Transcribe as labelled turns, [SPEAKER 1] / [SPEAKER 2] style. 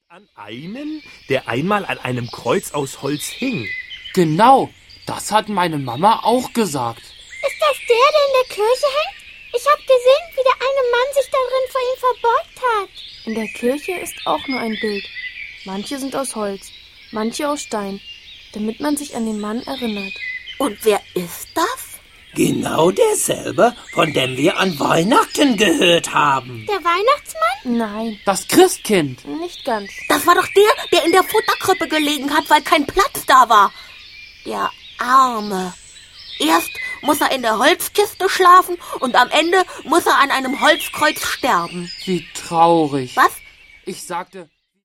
[SPEAKER 1] An einen, der einmal an einem Kreuz aus Holz hing.
[SPEAKER 2] Genau, das hat meine Mama auch gesagt.
[SPEAKER 3] Ist das der in der Kirche hängt? Ich habe gesehen, wie der eine Mann sich darin vor ihm verbeugt hat.
[SPEAKER 4] In der Kirche ist auch nur ein Bild. Manche sind aus Holz, manche aus Stein, damit man sich an den Mann erinnert.
[SPEAKER 5] Und wer ist das?
[SPEAKER 6] Genau derselbe, von dem wir an Weihnachten gehört haben.
[SPEAKER 3] Der Weihnachtsmann?
[SPEAKER 4] Nein,
[SPEAKER 2] Das Christkind.
[SPEAKER 4] nicht ganz.
[SPEAKER 5] Das war doch der in der Futterkrippe gelegen hat, weil kein Platz da war. Der Arme. Erst muss er in der Holzkiste schlafen und am Ende muss er an einem Holzkreuz sterben.
[SPEAKER 2] Wie traurig.
[SPEAKER 5] Was?
[SPEAKER 2] Ich sagte...